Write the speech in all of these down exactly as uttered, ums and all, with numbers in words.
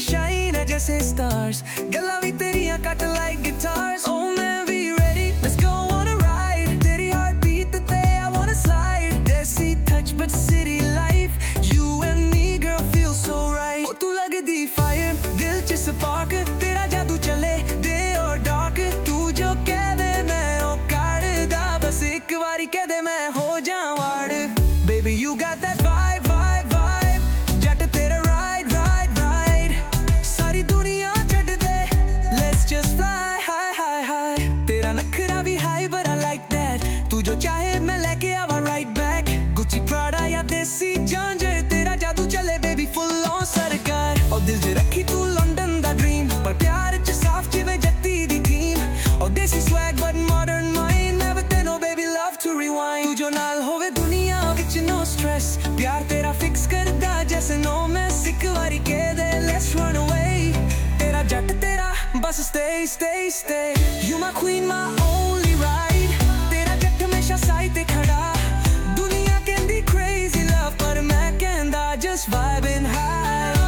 shine है जैसे stars, गल्ला भी तेरियां cut like guitars. Oh मैं भी ready, let's go on a ride. तेरी heartbeat ते I wanna slide. Desi touch but city life, you and me girl feel so right. Oh तू लगदी fire, दिल च spark, तेरा जादू चले day or dark. तू जो कह दे मैं ओ करदा, बस एक बारी कह दे मैं हो जावां. Baby you got that vibe, vibe, vibe. जट तेरा ride, ride, ride. सारी दुनिया छड़ दे, let's just fly high, high, high. तेरा नखरा भी high but I like that. तू जो चाहे मैं लेके आवा right back. Gucci Prada या देसी झांझर, तेरा जादू चले baby full on सरकार. और दिल च रखी तू London दा dream, पर प्यार च साफ जिवें जत्ती दी theme. और देसी swag but modern mind, never तेनो baby love to rewind. तू जो नाल होवे दुनिया विच no stress, प्यार तेरा fix करदा जैसे no mess. एक बारी कह दे let's run away. तेरा जट तेरा बस stay, stay, stay. You my queen, my only ride. तेरा जट हमेशा साइड ते खड़ा. दुनिया कहंदी crazy love, पर मैं कहंदा just vibing high.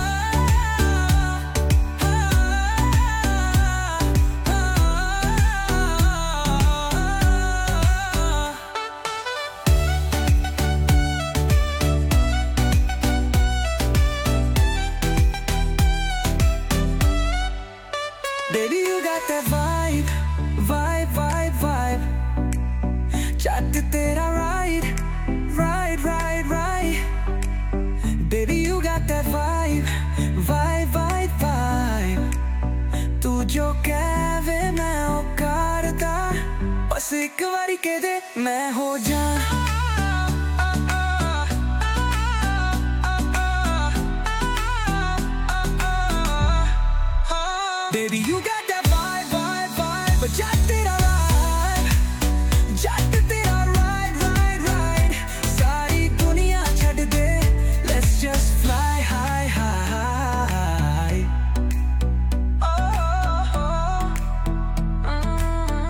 Baby you got that vibe, vibe, vibe, vibe. Chat tera ride, ride, ride, ride. Baby you got that vibe, vibe, vibe, vibe. तू जो कहवे मैं ओ करदा, बस एक बारी कह दे मैं हो जाऊं. Baby you got that vibe, vibe, vibe. But jat tera ride, jat tera ride, ride, ride. Saari duniya chhad de, let's just fly high, high. Oh, oh,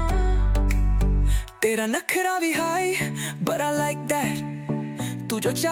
oh. Tera nakhra bhi high, but I like that. Tu jo